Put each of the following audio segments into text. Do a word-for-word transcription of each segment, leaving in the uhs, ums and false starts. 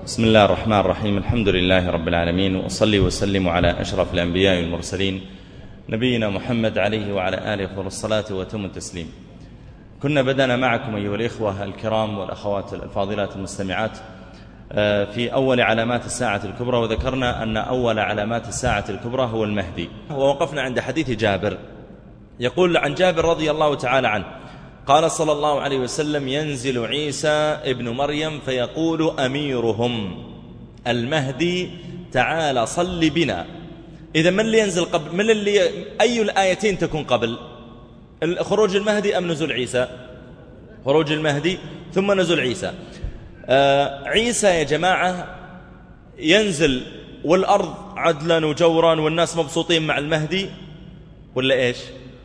بسم الله الرحمن الرحيم. الحمد لله رب العالمين، وأصلي وسلم على أشرف الأنبياء والمرسلين نبينا محمد عليه وعلى آله أفضل الصلاة وأتم التسليم. كنا بدأنا معكم أيها الإخوة الكرام والأخوات الفاضلات المستمعات في أول علامات الساعة الكبرى، وذكرنا أن أول علامات الساعة الكبرى هو المهدي، ووقفنا عند حديث جابر. يقول عن جابر رضي الله تعالى عنه قال صلى الله عليه وسلم: ينزل عيسى ابن مريم فيقول أميرهم المهدي تعال صل بنا. إذا من اللي ينزل قبل؟ من اللي أي الآيتين تكون قبل؟ خروج المهدي أم نزول عيسى؟ خروج المهدي ثم نزول عيسى. آه عيسى يا جماعة ينزل والأرض عدلا وجورا والناس مبسوطين مع المهدي، ولا إيش؟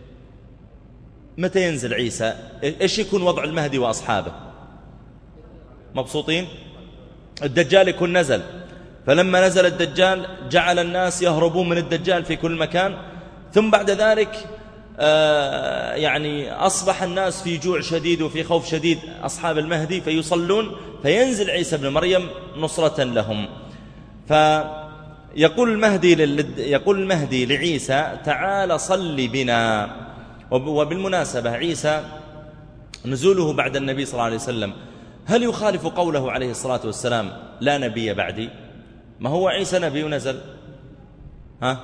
متى ينزل عيسى؟ إيش يكون وضع المهدي وأصحابه؟ مبسوطين؟ الدجال يكون نزل، فلما نزل الدجال جعل الناس يهربون من الدجال في كل مكان، ثم بعد ذلك آه يعني أصبح الناس في جوع شديد وفي خوف شديد أصحاب المهدي، فيصلون فينزل عيسى بن مريم نصرة لهم. فيقول المهدي لل... يقول المهدي لعيسى: تعال صل بنا. وبالمناسبة عيسى نزوله بعد النبي صلى الله عليه وسلم هل يخالف قوله عليه الصلاة والسلام: لا نبي بعدي؟ ما هو عيسى نبي ونزل، ها؟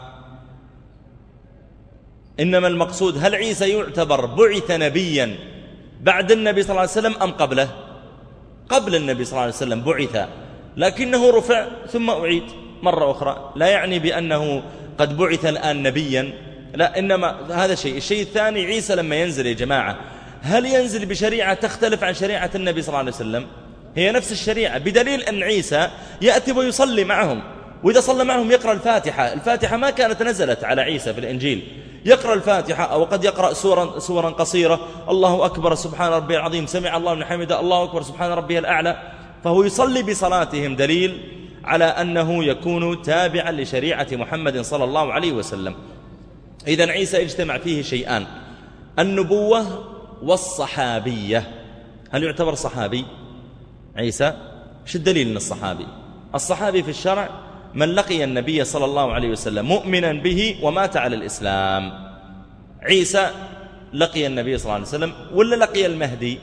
إنما المقصود هل عيسى يعتبر بعث نبيا بعد النبي صلى الله عليه وسلم أم قبله؟ قبل النبي صلى الله عليه وسلم بعث، لكنه رفع ثم أعيد مرة أخرى، لا يعني بأنه قد بعث الآن نبيا، لا، إنما هذا شيء. الشيء الثاني، عيسى لما ينزل يا جماعة هل ينزل بشريعة تختلف عن شريعة النبي صلى الله عليه وسلم؟ هي نفس الشريعة، بدليل أن عيسى يأتي ويصلي معهم، وإذا صلى معهم يقرأ الفاتحة. الفاتحة ما كانت نزلت على عيسى في الإنجيل، يقرأ الفاتحة أو قد يقرأ سورا, سورا قصيرة: الله أكبر سبحان ربي العظيم سمع الله من حمده الله أكبر سبحان ربي الأعلى، فهو يصلي بصلاتهم، دليل على أنه يكون تابعا لشريعة محمد صلى الله عليه وسلم. إذن عيسى يجتمع فيه شيئان: النبوة والصحابية. هل يعتبر صحابي عيسى؟ ايش الدليل من الصحابي؟ الصحابي في الشرع من لقي النبي صلى الله عليه وسلم مؤمنا به ومات على الإسلام. عيسى لقي النبي صلى الله عليه وسلم ولا لقي المهدي؟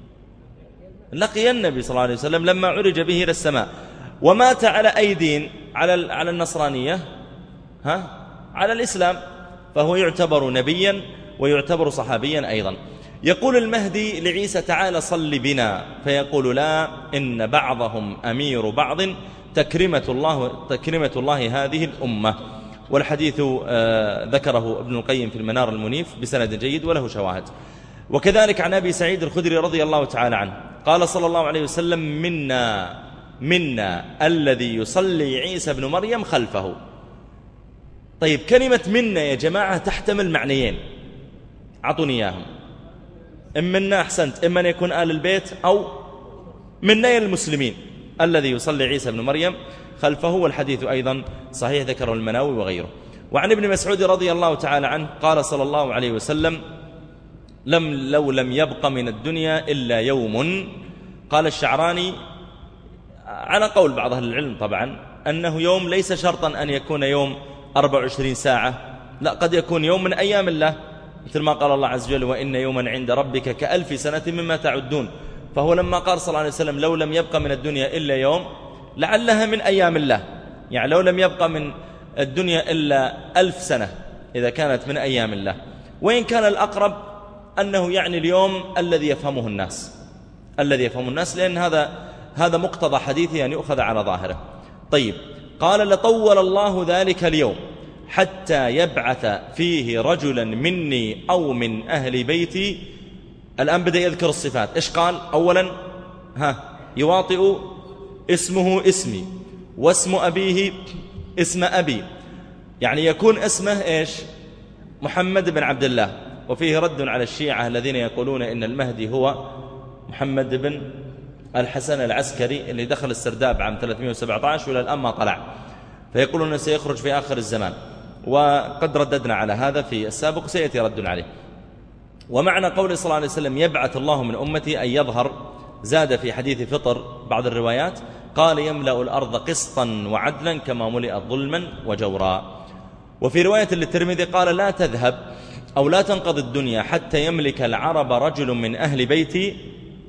لقي النبي صلى الله عليه وسلم لما عرج به إلى السماء، ومات على أي دين؟ على على النصرانية، ها؟ على الإسلام، فهو يعتبر نبيا ويعتبر صحابيا أيضا. يقول المهدي لعيسى: تعال صل بنا، فيقول: لا، إن بعضهم أمير بعض، تكرمة الله, تكرمة الله هذه الأمة. والحديث آه ذكره ابن القيم في المنار المنيف بسند جيد وله شواهد. وكذلك عن أبي سعيد الخدري رضي الله تعالى عنه قال صلى الله عليه وسلم: منا منا الذي يصلي عيسى بن مريم خلفه. طيب، كلمة منا يا جماعة تحتمل معنيين، أعطوني إياهم. إما منا، أحسنت، إما أن يكون آل البيت، أو منا المسلمين الذي يصلي عيسى بن مريم خلفه. والحديث أيضا صحيح ذكره المناوي وغيره. وعن ابن مسعود رضي الله تعالى عنه قال صلى الله عليه وسلم: لم لو لم يبق من الدنيا إلا يوم. قال الشعراني على قول بعض أهل العلم طبعا أنه يوم ليس شرطا أن يكون يوم أربع وعشرين ساعة، لا، قد يكون يوم من أيام الله، مثل ما قال الله عز وجل: وإن يوما عند ربك كألف سنة مما تعدون. فهو لما قال صلى الله عليه وسلم: لو لم يبقى من الدنيا إلا يوم، لعلها من أيام الله، يعني لو لم يبقى من الدنيا إلا ألف سنة إذا كانت من أيام الله. وإن كان الأقرب أنه يعني اليوم الذي يفهمه الناس، الذي يفهمه الناس، لأن هذا هذا مقتضى حديثه أن يؤخذ على ظاهره. طيب، قال: لطول الله ذلك اليوم حتى يبعث فيه رجلا مني أو من أهل بيتي. الآن بدأ يذكر الصفات. إيش قال؟ أولا ها يواطئ اسمه اسمي واسم أبيه اسم أبي، يعني يكون اسمه إيش؟ محمد بن عبد الله. وفيه رد على الشيعة الذين يقولون إن المهدي هو محمد بن الحسن العسكري اللي دخل السرداب عام ثلاثمائة وسبعة عشر وإلى الآن ما طلع، فيقولون أنه سيخرج في آخر الزمان، وقد رددنا على هذا في السابق وسيأتي رد عليه. ومعنى قول صلى الله عليه وسلم: يبعث الله من أمتي، أن يظهر. زاد في حديث فطر بعض الروايات قال يملأ الأرض قسطا وعدلا كما ملئت ظلما وجورا. وفي رواية للترمذي قال لا تذهب أو لا تنقضي الدنيا حتى يملك العرب رجل من أهل بيتي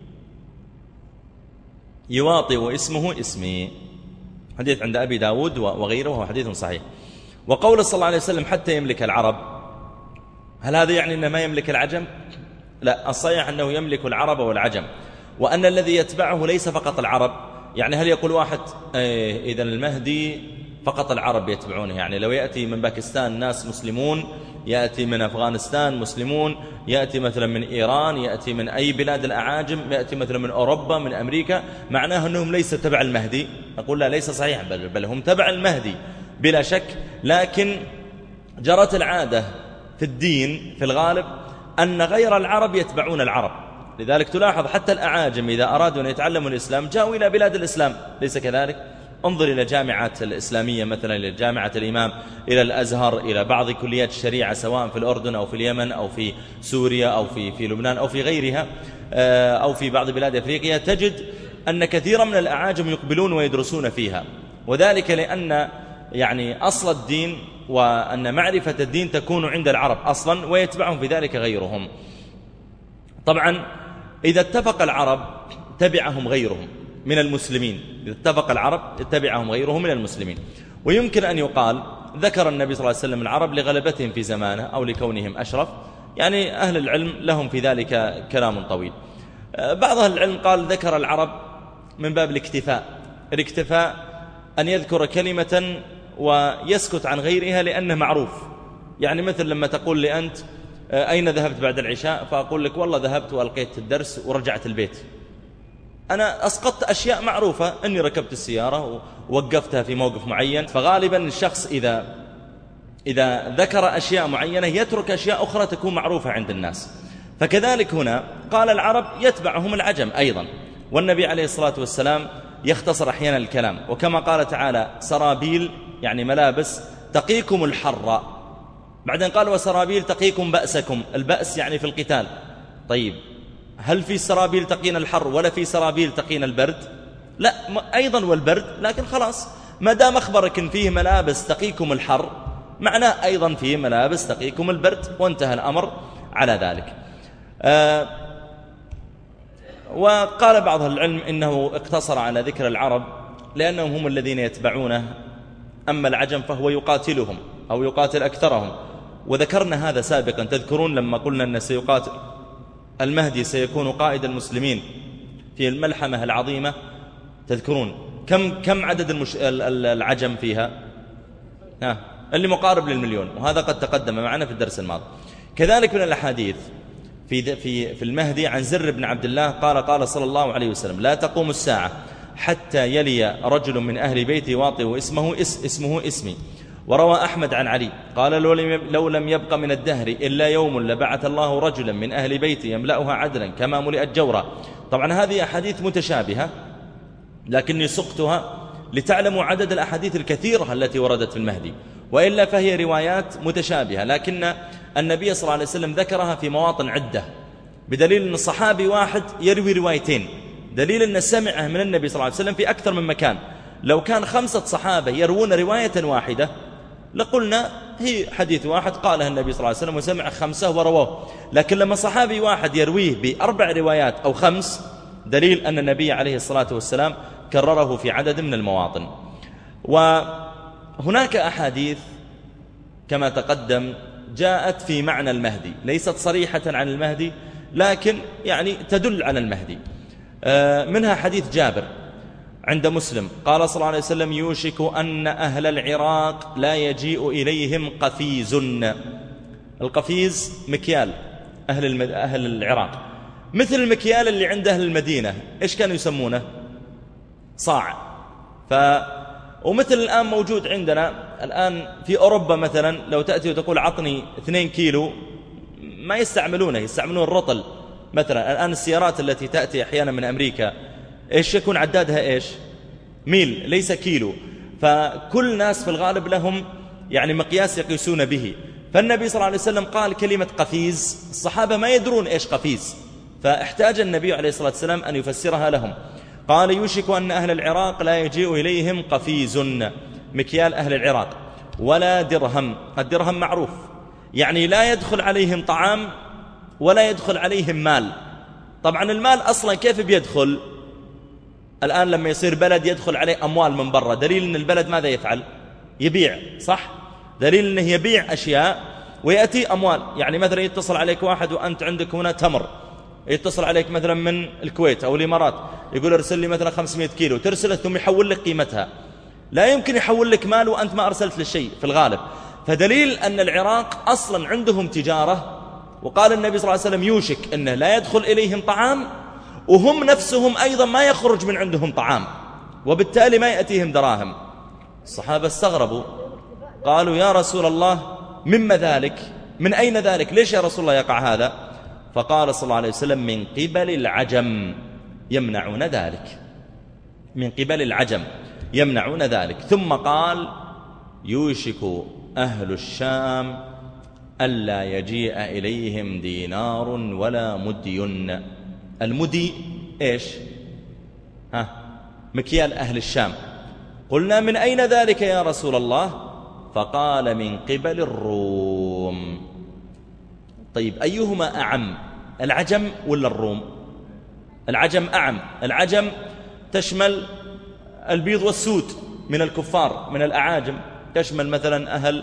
يواطئ اسمه اسمي. حديث عند أبي داود وغيره وهو حديث صحيح. وقول صلى الله عليه وسلم حتى يملك العرب، هل هذا يعني أنه ما يملك العجم؟ لا، الصحيح أنه يملك العرب والعجم، وأن الذي يتبعه ليس فقط العرب. يعني هل يقول واحد إيه إذا المهدي فقط العرب يتبعونه؟ يعني لو يأتي من باكستان ناس مسلمون، يأتي من أفغانستان مسلمون، يأتي مثلا من إيران، يأتي من أي بلاد الأعاجم، يأتي مثلا من أوروبا، من أمريكا، معناه أنهم ليس تبع المهدي؟ نقول لا، ليس صحيح، بل, بل هم تبع المهدي بلا شك. لكن جرت العادة في الدين في الغالب أن غير العرب يتبعون العرب، لذلك تلاحظ حتى الأعاجم إذا أرادوا أن يتعلموا الإسلام جاءوا إلى بلاد الإسلام، ليس كذلك؟ انظر إلى جامعات الإسلامية مثلا، إلى جامعة الإمام، إلى الأزهر، إلى بعض كليات الشريعة سواء في الأردن أو في اليمن أو في سوريا أو في, في لبنان أو في غيرها أو في بعض بلاد أفريقيا، تجد أن كثيرا من الأعاجم يقبلون ويدرسون فيها، وذلك لأن يعني أصل الدين وأن معرفة الدين تكون عند العرب أصلا ويتبعهم في ذلك غيرهم. طبعا إذا اتفق العرب تبعهم غيرهم من المسلمين، إذا اتفق العرب اتبعهم غيرهم من المسلمين. ويمكن أن يقال ذكر النبي صلى الله عليه وسلم العرب لغلبتهم في زمانه أو لكونهم أشرف، يعني أهل العلم لهم في ذلك كلام طويل. بعض أهل العلم قال ذكر العرب من باب الاكتفاء، الاكتفاء أن يذكر كلمة ويسكت عن غيرها لأنه معروف. يعني مثل لما تقول لي أنت أين ذهبت بعد العشاء، فأقول لك والله ذهبت وألقيت الدرس ورجعت البيت، أنا أسقطت أشياء معروفة، أني ركبت السيارة ووقفتها في موقف معين. فغالبا الشخص إذا إذا ذكر أشياء معينة يترك أشياء أخرى تكون معروفة عند الناس. فكذلك هنا قال العرب يتبعهم العجم أيضا، والنبي عليه الصلاة والسلام يختصر أحيانا الكلام، وكما قال تعالى سرابيل يعني ملابس تقيكم الحر، بعدين قال وسرابيل تقيكم بأسكم، البأس يعني في القتال. طيب هل في سرابيل تقينا الحر ولا في سرابيل تقينا البرد؟ لا، أيضا والبرد، لكن خلاص ما دام أخبرك إن فيه ملابس تقيكم الحر معناه أيضا فيه ملابس تقيكم البرد، وانتهى الأمر على ذلك. آه وقال بعض العلم إنه اقتصر على ذكر العرب لأنهم هم الذين يتبعونه، أما العجم فهو يقاتلهم أو يقاتل أكثرهم. وذكرنا هذا سابقا، تذكرون لما قلنا أن سيقاتل المهدي سيكون قائد المسلمين في الملحمة العظيمة، تذكرون كم كم عدد المش... العجم فيها؟ ها اللي مقارب للمليون، وهذا قد تقدم معنا في الدرس الماضي. كذلك من الأحاديث في في في المهدي عن زر بن عبد الله قال قال صلى الله عليه وسلم لا تقوم الساعة حتى يلي رجل من أهل بيتي واطئ اسمه اس اسمه اسمي. وروى أحمد عن علي قال لو لم يبق من الدهر إلا يوم لبعث الله رجلا من أهل بيتي يملأها عدلا كما ملئت جورا. طبعا هذه أحاديث متشابهة، لكني سقتها لتعلموا عدد الأحاديث الكثيرة التي وردت في المهدي، وإلا فهي روايات متشابهة، لكن النبي صلى الله عليه وسلم ذكرها في مواطن عدة، بدليل أن الصحابي واحد يروي روايتين، دليل أن سمعه من النبي صلى الله عليه وسلم في أكثر من مكان. لو كان خمسة صحابة يروون رواية واحدة لقلنا هي حديث واحد قالها النبي صلى الله عليه وسلم وسمع خمسة ورواه، لكن لما صحابي واحد يرويه بأربع روايات أو خمس، دليل أن النبي عليه الصلاة والسلام كرره في عدد من المواطن. وهناك أحاديث كما تقدم جاءت في معنى المهدي، ليست صريحة عن المهدي لكن يعني تدل على المهدي. منها حديث جابر عند مسلم قال صلى الله عليه وسلم يوشك أن أهل العراق لا يجيء إليهم قفيز. القفيز مكيال أهل, المد... أهل العراق، مثل المكيال اللي عند أهل المدينة، إيش كانوا يسمونه؟ صاع. ف... ومثل الآن موجود عندنا الآن في أوروبا مثلا، لو تأتي وتقول عطني اثنين كيلو ما يستعملونه، يستعملون الرطل مثلا. الآن السيارات التي تأتي أحيانا من أمريكا إيش يكون عدادها؟ إيش؟ ميل ليس كيلو. فكل ناس في الغالب لهم يعني مقياس يقيسون به. فالنبي صلى الله عليه وسلم قال كلمة قفيز، الصحابة ما يدرون إيش قفيز، فاحتاج النبي عليه الصلاة والسلام أن يفسرها لهم. قال يوشك أن أهل العراق لا يجيء إليهم قفيز، مكيال أهل العراق، ولا درهم. الدرهم معروف، يعني لا يدخل عليهم طعام ولا يدخل عليهم مال. طبعا المال أصلا كيف بيدخل؟ الآن لما يصير بلد يدخل عليه أموال من برا، دليل أن البلد ماذا يفعل؟ يبيع، صح؟ دليل أنه يبيع أشياء ويأتي أموال. يعني مثلا يتصل عليك واحد وأنت عندك هنا تمر، يتصل عليك مثلا من الكويت أو الإمارات يقول ارسل لي مثلا خمسمائة كيلو، ترسله ثم يحول لك قيمتها. لا يمكن يحول لك مال وأنت ما أرسلت للشيء في الغالب. فدليل أن العراق أصلا عندهم تجارة. وقال النبي صلى الله عليه وسلم يوشك أنه لا يدخل إليهم طعام، وهم نفسهم أيضا ما يخرج من عندهم طعام، وبالتالي ما يأتيهم دراهم. الصحابة استغربوا، قالوا يا رسول الله مما ذلك؟ من أين ذلك؟ ليش يا رسول الله يقع هذا؟ فقال صلى الله عليه وسلم من قبل العجم يمنعون ذلك، من قبل العجم يمنعون ذلك. ثم قال يوشك أهل الشام ألا يجيء إليهم دينار ولا مدي. المدي إيش؟ ها، مكيال أهل الشام. قلنا من أين ذلك يا رسول الله؟ فقال من قبل الروم. طيب أيهما أعم، العجم ولا الروم؟ العجم أعم. العجم تشمل البيض والسود من الكفار، من الأعاجم، تشمل مثلا أهل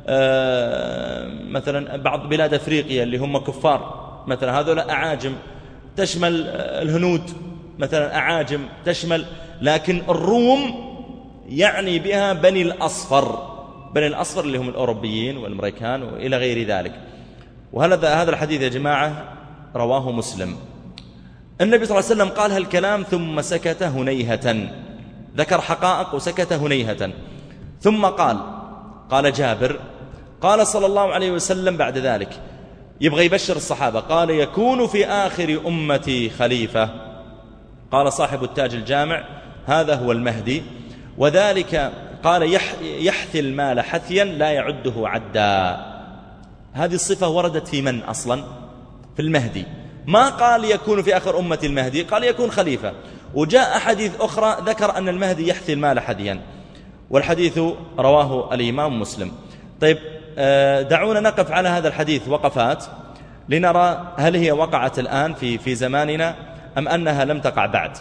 مثلا بعض بلاد أفريقيا اللي هم كفار مثلا، هذول أعاجم. تشمل الهنود مثلا أعاجم، تشمل. لكن الروم يعني بها بني الأصفر، بني الأصفر اللي هم الأوروبيين والأمريكان وإلى غير ذلك. وهذا هذا الحديث يا جماعة رواه مسلم. النبي صلى الله عليه وسلم قال هالكلام ثم سكت هنيهة، ذكر حقائق وسكت هنيهة. ثم قال قال جابر قال صلى الله عليه وسلم بعد ذلك يبغى يبشر الصحابة، قال يكون في آخر أمتي خليفة. قال صاحب التاج الجامع هذا هو المهدي، وذلك قال يحثي المال حثيا لا يعده عدا. هذه الصفة وردت في من أصلا؟ في المهدي. ما قال يكون في آخر أمة المهدي، قال يكون خليفة. وجاء حديث أخرى ذكر أن المهدي يحثي المال حثيا، والحديث رواه الإمام مسلم. طيب دعونا نقف على هذا الحديث وقفات لنرى هل هي وقعت الآن في في زماننا أم أنها لم تقع بعد.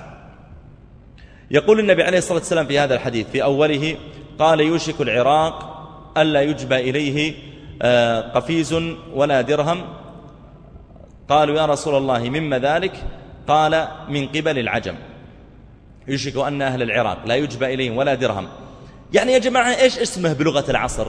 يقول النبي عليه الصلاة والسلام في هذا الحديث في أوله قال يوشك العراق ألا يجبى إليه قفيز ولا درهم. قالوا يا رسول الله مما ذلك؟ قال من قبل العجم. يوشك أن أهل العراق لا يجبى إليهم ولا درهم. يعني يا جماعة إيش اسمه بلغة العصر؟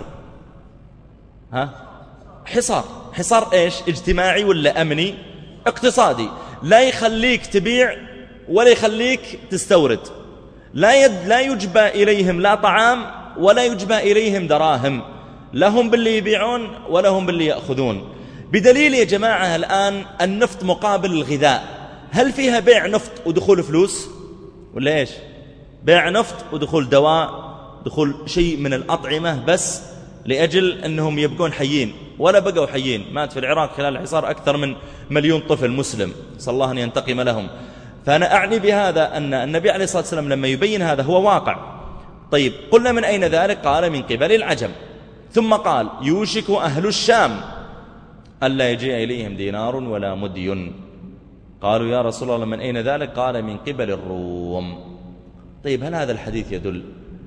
ها؟ حصار. حصار إيش؟ اجتماعي ولا أمني؟ اقتصادي. لا يخليك تبيع ولا يخليك تستورد. لا يد لا يجبى إليهم لا طعام ولا يجبى إليهم دراهم، لهم باللي يبيعون ولهم باللي يأخذون. بدليل يا جماعة الآن النفط مقابل الغذاء، هل فيها بيع نفط ودخول فلوس ولا إيش؟ بيع نفط ودخول دواء، دخول شيء من الأطعمة بس لأجل أنهم يبقون حيين، ولا بقوا حيين. مات في العراق خلال الحصار أكثر من مليون طفل مسلم، صلى الله أن ينتقم لهم. فأنا أعني بهذا أن النبي عليه الصلاة والسلام لما يبين هذا هو واقع. طيب قلنا من أين ذلك؟ قال من قبل العجم. ثم قال يوشك أهل الشام ألا يجيء إليهم دينار ولا مدي. قالوا يا رسول الله من أين ذلك؟ قال من قبل الروم. طيب هل هذا الحديث يدل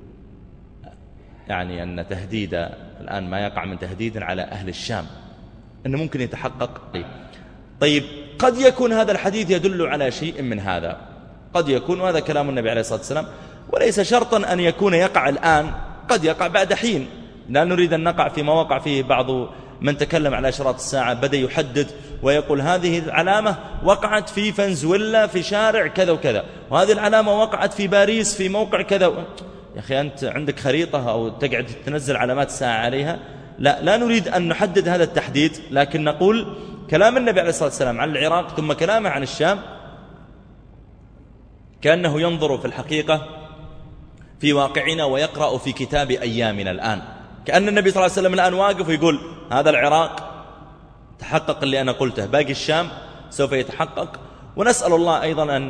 يعني أن تهديد الآن ما يقع من تهديد على أهل الشام أنه ممكن يتحقق؟ طيب قد يكون هذا الحديث يدل على شيء من هذا، قد يكون، وهذا كلام النبي عليه الصلاة والسلام، وليس شرطا أن يكون يقع الآن، قد يقع بعد حين. لا نريد أن نقع فيما وقع فيه بعض من تكلم على أشراط الساعة، بدأ يحدد ويقول هذه العلامة وقعت في فنزويلا في شارع كذا وكذا، وهذه العلامة وقعت في باريس في موقع كذا. يا أخي أنت عندك خريطة أو تقعد تنزل علامات الساعة عليها؟ لا لا نريد أن نحدد هذا التحديد، لكن نقول كلام النبي عليه الصلاة والسلام عن العراق ثم كلامه عن الشام كأنه ينظر في الحقيقة في واقعنا ويقرأ في كتاب أيامنا الآن. كأن النبي صلى الله عليه وسلم الآن واقف ويقول هذا العراق تحقق اللي أنا قلته، باقي الشام سوف يتحقق. ونسأل الله أيضا أن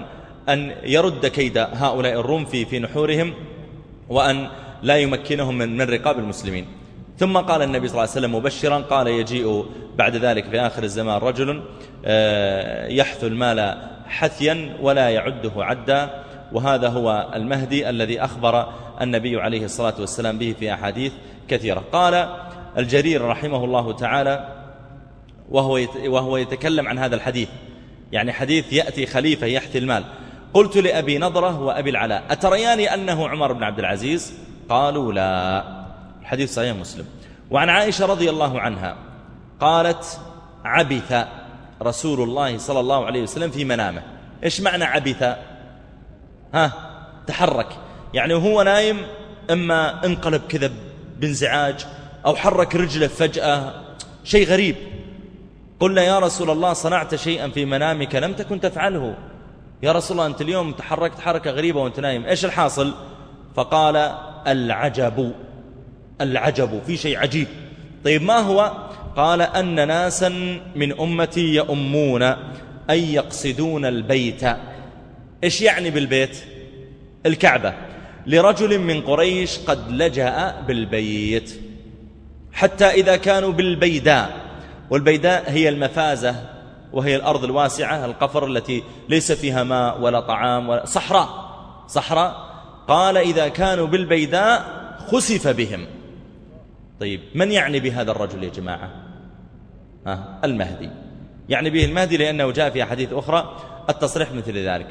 أن يرد كيد هؤلاء الروم في في نحورهم، وأن لا يمكنهم من من رقاب المسلمين. ثم قال النبي صلى الله عليه وسلم مبشرا، قال يجيء بعد ذلك في آخر الزمان رجل يحث المال حثيا ولا يعده عدا، وهذا هو المهدي الذي أخبر النبي عليه الصلاة والسلام به في أحاديث كثيرة. قال الجرير رحمه الله تعالى وهو وهو يتكلم عن هذا الحديث، يعني حديث يأتي خليفة يحثي المال: قلت لأبي نضرة وأبي العلاء أتريان أنه عمر بن عبد العزيز؟ قالوا لا. الحديث صحيح مسلم. وعن عائشة رضي الله عنها قالت: عبث رسول الله صلى الله عليه وسلم في منامه. إيش معنى عبث؟ ها تحرك، يعني وهو نايم إما انقلب كذا بانزعاج أو حرك رجله فجأة، شيء غريب. قلنا يا رسول الله صنعت شيئا في منامك لم تكن تفعله، يا رسول الله أنت اليوم تحركت حركة غريبة وأنت نايم، إيش الحاصل؟ فقال: العجب، العجب في شيء عجيب. طيب ما هو؟ قال: أن ناسا من أمتي يؤمون أي يقصدون البيت. إيش يعني بالبيت؟ الكعبة. لرجل من قريش قد لجأ بالبيت، حتى إذا كانوا بالبيداء، والبيداء هي المفازة وهي الأرض الواسعة القفر التي ليس فيها ماء ولا طعام ولا صحراء صحراء قال: إذا كانوا بالبيداء خسف بهم. طيب من يعني بهذا الرجل يا جماعة؟ آه المهدي، يعني به المهدي، لأنه جاء في أحاديث أخرى التصريح مثل ذلك.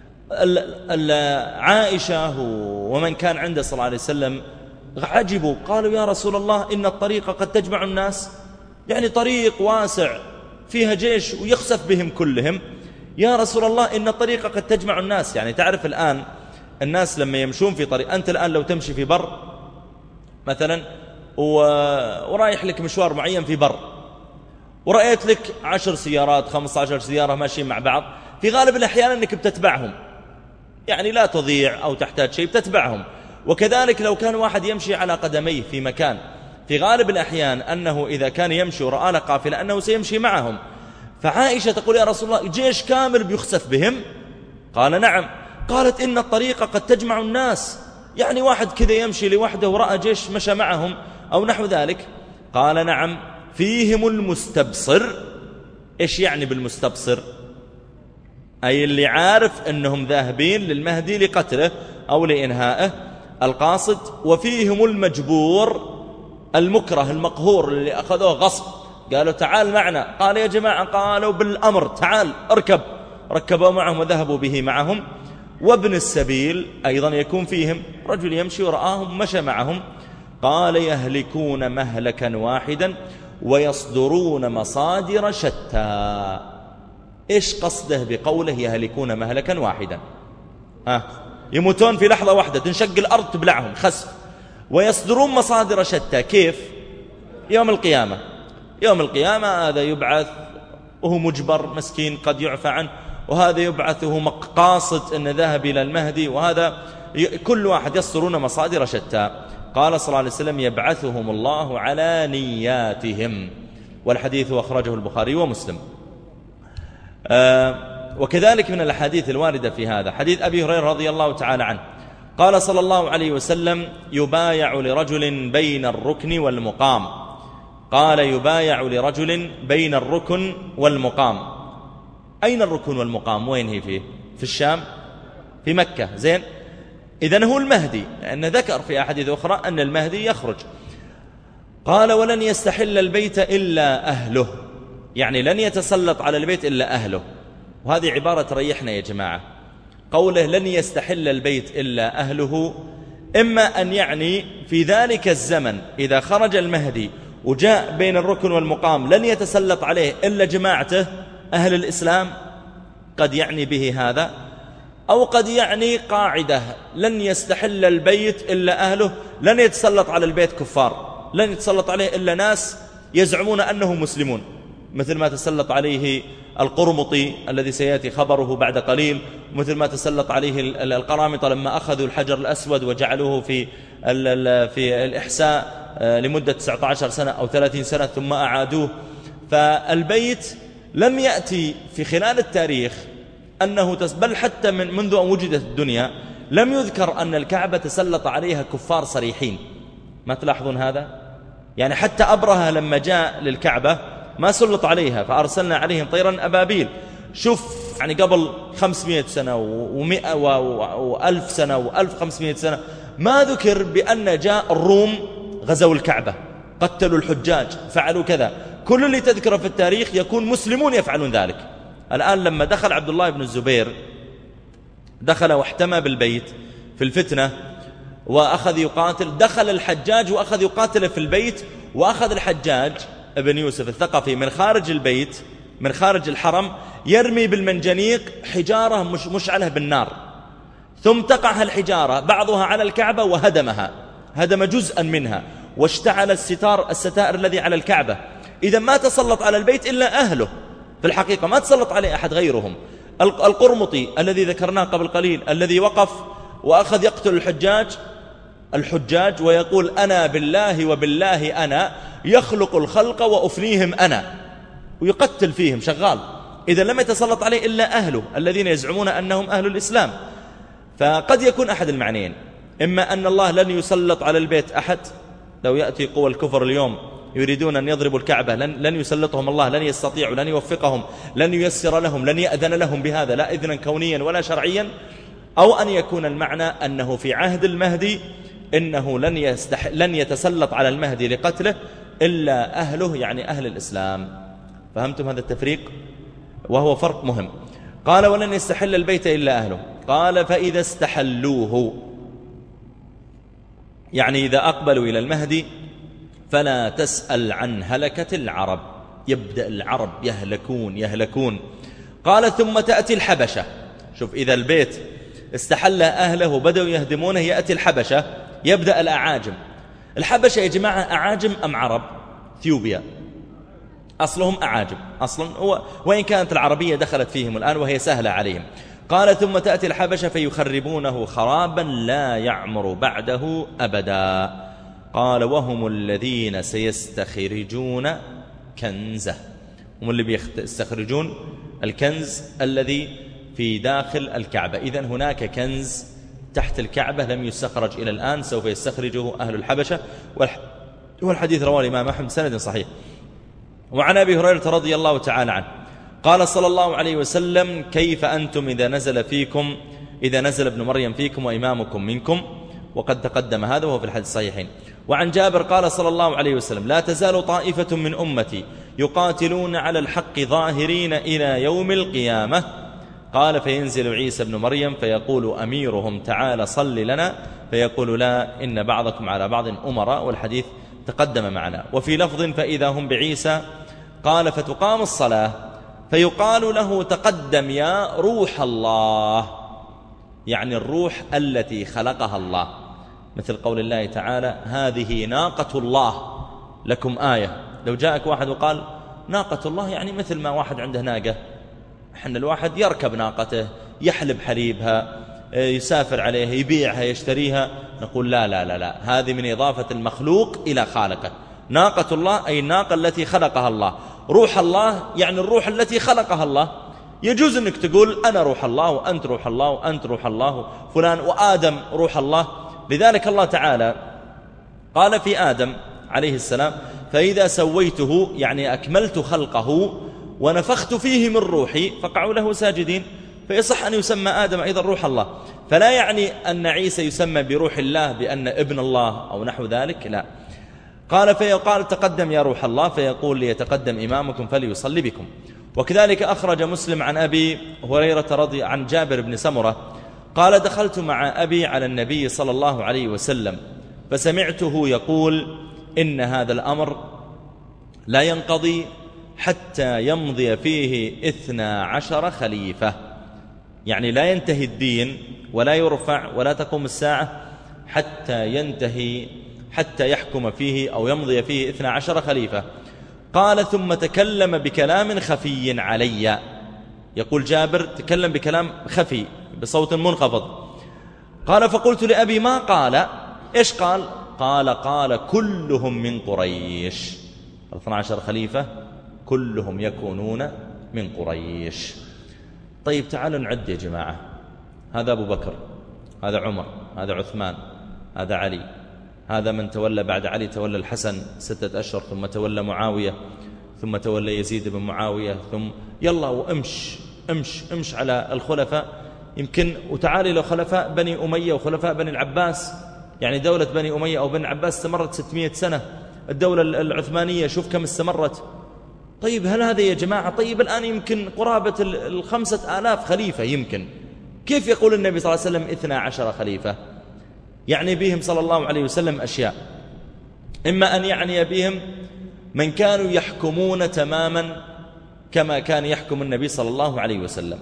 عائشة ومن كان عنده صلى الله عليه وسلم عجبوا، قالوا: يا رسول الله إن الطريق قد تجمع الناس، يعني طريق واسع فيها جيش ويخسف بهم كلهم، يا رسول الله إن الطريق قد تجمع الناس. يعني تعرف الآن الناس لما يمشون في طريق، أنت الآن لو تمشي في بر مثلا ورايح لك مشوار معين في بر، ورأيت لك عشر سيارات خمسة عشر سيارة ماشيين مع بعض، في غالب الأحيان أنك بتتبعهم، يعني لا تضيع أو تحتاج شيء بتتبعهم. وكذلك لو كان واحد يمشي على قدميه في مكان، في غالب الأحيان أنه إذا كان يمشي ورآنا قافلة أنه سيمشي معهم. فعائشة تقول: يا رسول الله جيش كامل بيخسف بهم؟ قال: نعم. قالت: إن الطريق قد تجمع الناس، يعني واحد كذا يمشي لوحده ورأى جيش مشى معهم أو نحو ذلك. قال: نعم، فيهم المستبصر. إيش يعني بالمستبصر؟ أي اللي عارف أنهم ذاهبين للمهدي لقتله أو لإنهائه، القاصد. وفيهم المجبور، المكره المقهور اللي أخذوه غصب، قالوا: تعال معنا. قال: يا جماعة، قالوا: بالأمر تعال اركب، ركبوا معهم وذهبوا به معهم. وابن السبيل أيضا يكون فيهم، رجل يمشي ورآهم مشى معهم. قال: يهلكون مهلكا واحدا ويصدرون مصادر شتى. إيش قصده بقوله يهلكون مهلكا واحدا؟ آه يموتون في لحظة واحدة، تنشق الأرض تبلعهم خسف. ويصدرون مصادر شتى، كيف؟ يوم القيامة. يوم القيامة هذا يبعث وهو مجبر مسكين قد يعفى عنه، وهذا يبعث وهو قاصد أن ذهب إلى المهدي، وهذا كل واحد يصدرون مصادر شتى. قال صلى الله عليه وسلم: يبعثهم الله على نياتهم. والحديث أخرجه البخاري ومسلم. آه وكذلك من الأحاديث الواردة في هذا حديث أبي هريرة رضي الله تعالى عنه، قال صلى الله عليه وسلم: يبايع لرجل بين الركن والمقام. قال: يبايع لرجل بين الركن والمقام. أين الركن والمقام؟ وين هي فيه؟ في الشام، في مكة. زين، إذن هو المهدي، لأن ذكر في أحاديث أخرى أن المهدي يخرج. قال: ولن يستحل البيت إلا أهله، يعني لن يتسلط على البيت إلا أهله. وهذه عبارة تريحنا يا جماعة، قوله لن يستحل البيت إلا أهله، إما أن يعني في ذلك الزمن إذا خرج المهدي وجاء بين الركن والمقام لن يتسلط عليه إلا جماعته أهل الإسلام، قد يعني به هذا، أو قد يعني قاعدة لن يستحل البيت إلا أهله، لن يتسلط على البيت كفار، لن يتسلط عليه إلا ناس يزعمون أنهم مسلمون، مثل ما تسلط عليه القرمطي الذي سيأتي خبره بعد قليل، مثل ما تسلط عليه القرامطة لما أخذوا الحجر الأسود وجعلوه في في الإحساء لمدة تسعة عشر سنة أو ثلاثين سنة ثم أعادوه. فالبيت لم يأتي في خلال التاريخ أنه بل حتى من منذ أن وجدت الدنيا لم يذكر أن الكعبة تسلط عليها كفار صريحين. ما تلاحظون هذا؟ يعني حتى أبرهة لما جاء للكعبة ما سلط عليها، فأرسلنا عليهم طيرا أبابيل. شوف يعني قبل خمسمائة سنة ومئة وألف سنة وألف وخمسمائة سنة ما ذكر بأن جاء الروم غزوا الكعبة، قتلوا الحجاج، فعلوا كذا. كل اللي تذكره في التاريخ يكون مسلمون يفعلون ذلك. الآن لما دخل عبد الله بن الزبير دخل واحتمى بالبيت في الفتنة وأخذ يقاتل، دخل الحجاج وأخذ يقاتل في البيت، وأخذ الحجاج ابن يوسف الثقفي من خارج البيت من خارج الحرم يرمي بالمنجنيق حجارة مش مشعلة بالنار، ثم تقع الحجارة بعضها على الكعبة وهدمها، هدم جزءا منها، واشتعل الستار الستائر الذي على الكعبة. إذا ما تسلط على البيت إلا أهله، في الحقيقة ما تسلط عليه أحد غيرهم. القرمطي الذي ذكرناه قبل قليل الذي وقف وأخذ يقتل الحجاج الحجاج ويقول أنا بالله وبالله أنا يخلق الخلق وأفنيهم أنا، ويقتل فيهم شغال. إذا لم يتسلط عليه إلا أهله الذين يزعمون أنهم أهل الإسلام. فقد يكون أحد المعنيين، إما أن الله لن يسلط على البيت أحد، لو يأتي قوى الكفر اليوم يريدون أن يضربوا الكعبة لن, لن يسلطهم الله، لن يستطيعوا، لن يوفقهم، لن ييسر لهم، لن يأذن لهم بهذا، لا إذنا كونيا ولا شرعيا. أو أن يكون المعنى أنه في عهد المهدي إنه لن, يستح... لن يتسلط على المهدي لقتله إلا أهله، يعني أهل الإسلام. فهمتم هذا التفريق؟ وهو فرق مهم. قال ولن يستحل البيت إلا أهله. قال فإذا استحلوه، يعني إذا أقبلوا إلى المهدي فلا تسأل عن هلكة العرب، يبدأ العرب يهلكون يهلكون. قال ثم تأتي الحبشة. شوف، إذا البيت استحل أهله وبدأوا يهدمونه يأتي الحبشة، يبدأ الأعاجم. الحبشة يا جماعة أعاجم أم عرب؟ ثيوبيا أصلهم أعاجم أصلا، وإن كانت العربية دخلت فيهم الآن وهي سهلة عليهم. قال ثم تأتي الحبشة فيخربونه خرابا لا يعمر بعده أبدا. قال وهم الذين سيستخرجون كنزه، هم اللي بيستخرجون الكنز الذي في داخل الكعبة. إذن هناك كنز تحت الكعبة لم يستخرج إلى الآن، سوف يستخرجه أهل الحبشة، والحديث رواه الإمام أحمد سند صحيح. وعن أبي هريرة رضي الله تعالى عنه قال صلى الله عليه وسلم كيف أنتم إذا نزل فيكم إذا نزل ابن مريم فيكم وإمامكم منكم، وقد تقدم هذا وهو في الحديث الصحيحين. وعن جابر قال صلى الله عليه وسلم لا تزال طائفة من أمتي يقاتلون على الحق ظاهرين إلى يوم القيامة. قال فينزل عيسى ابن مريم فيقول أميرهم تعالى صل لنا، فيقول لا إن بعضكم على بعض أمراء، والحديث تقدم معنا. وفي لفظ فإذا هم بعيسى قال فتقام الصلاة فيقال له تقدم يا روح الله، يعني الروح التي خلقها الله، مثل قول الله تعالى هذه ناقة الله لكم آية. لو جاءك واحد وقال ناقة الله يعني مثل ما واحد عنده ناقة، حنا الواحد يركب ناقته يحلب حليبها يسافر عليها يبيعها يشتريها، نقول لا لا لا لا، هذه من إضافة المخلوق إلى خالقه. ناقة الله أي الناقة التي خلقها الله. روح الله يعني الروح التي خلقها الله. يجوز أنك تقول أنا روح الله وأنت روح الله وأنت روح الله فلان وآدم روح الله. لذلك الله تعالى قال في آدم عليه السلام فإذا سويته يعني أكملت خلقه ونفخت فيه من روحي فقعوا له ساجدين. فيصح أن يسمى آدم أيضا روح الله، فلا يعني أن عيسى يسمى بروح الله بأن ابن الله أو نحو ذلك، لا. قال فيقال تقدم يا روح الله، فيقول ليتقدم إمامكم فليصلي بكم. وكذلك أخرج مسلم عن أبي هريرة رضي عن جابر بن سمرة قال دخلت مع أبي على النبي صلى الله عليه وسلم فسمعته يقول إن هذا الأمر لا ينقضي حتى يمضي فيه اثنا عشر خليفة، يعني لا ينتهي الدين ولا يرفع ولا تقوم الساعة حتى ينتهي حتى يحكم فيه أو يمضي فيه اثنا عشر خليفة. قال ثم تكلم بكلام خفي علي، يقول جابر تكلم بكلام خفي بصوت منخفض. قال فقلت لأبي ما قال؟ إيش قال؟ قال قال كلهم من قريش، اثنا عشر خليفة كلهم يكونون من قريش. طيب تعالوا نعد يا جماعة. هذا أبو بكر، هذا عمر، هذا عثمان، هذا علي، هذا من تولى بعد علي تولى الحسن ستة أشهر، ثم تولى معاوية، ثم تولى يزيد بن معاوية، ثم يلا وامش امش امش على الخلفاء. يمكن وتعالي لو خلفاء بني أمية وخلفاء بني العباس، يعني دولة بني أمية أو بني العباس استمرت ستمائة سنة. الدولة العثمانية شوف كم استمرت. طيب هل هذا يا جماعة؟ طيب الآن يمكن قرابة الخمسة آلاف خليفة. يمكن كيف يقول النبي صلى الله عليه وسلم اثنا عشر خليفة؟ يعني بهم صلى الله عليه وسلم أشياء، إما أن يعني بهم من كانوا يحكمون تماما كما كان يحكم النبي صلى الله عليه وسلم،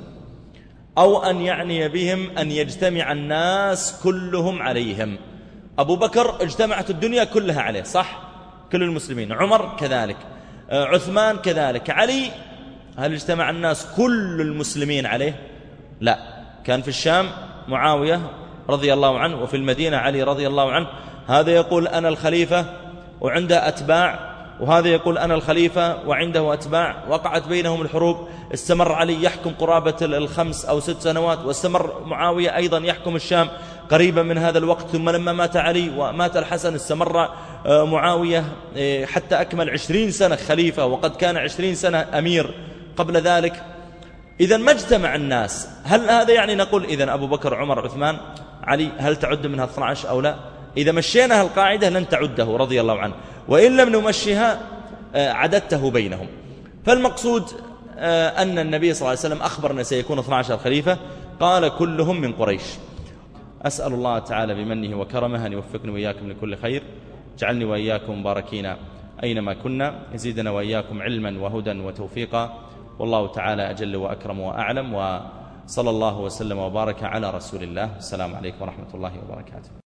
أو أن يعني بهم أن يجتمع الناس كلهم عليهم. أبو بكر اجتمعت الدنيا كلها عليه، صح؟ كل المسلمين. عمر كذلك، عثمان كذلك. علي هل اجتمع الناس كل المسلمين عليه؟ لا، كان في الشام معاوية رضي الله عنه، وفي المدينة علي رضي الله عنه. هذا يقول أنا الخليفة وعنده أتباع، وهذا يقول أنا الخليفة وعنده أتباع. وقعت بينهم الحروب، استمر علي يحكم قرابة الخمس أو ست سنوات، واستمر معاوية أيضا يحكم الشام قريبا من هذا الوقت. ثم لما مات علي ومات الحسن استمر معاوية حتى أكمل عشرين سنة خليفة، وقد كان عشرين سنة أمير قبل ذلك. إذن ما اجتمع الناس. هل هذا يعني نقول إذن أبو بكر عمر عثمان علي هل تعد منها اثنا عشر أو لا؟ إذا مشينا القاعدة لن تعده رضي الله عنه، وإن لم نمشيها عددته بينهم. فالمقصود أن النبي صلى الله عليه وسلم أخبرنا سيكون اثنا عشر خليفة، قال كلهم من قريش. أسأل الله تعالى بمنه وكرمه أن يوفقني وإياكم لكل خير، جعلني وإياكم مباركين أينما كنا، يزيدنا وإياكم علما وهدى وتوفيقا. والله تعالى أجل وأكرم وأعلم، وصلى الله وسلم وبارك على رسول الله. السلام عليكم ورحمة الله وبركاته.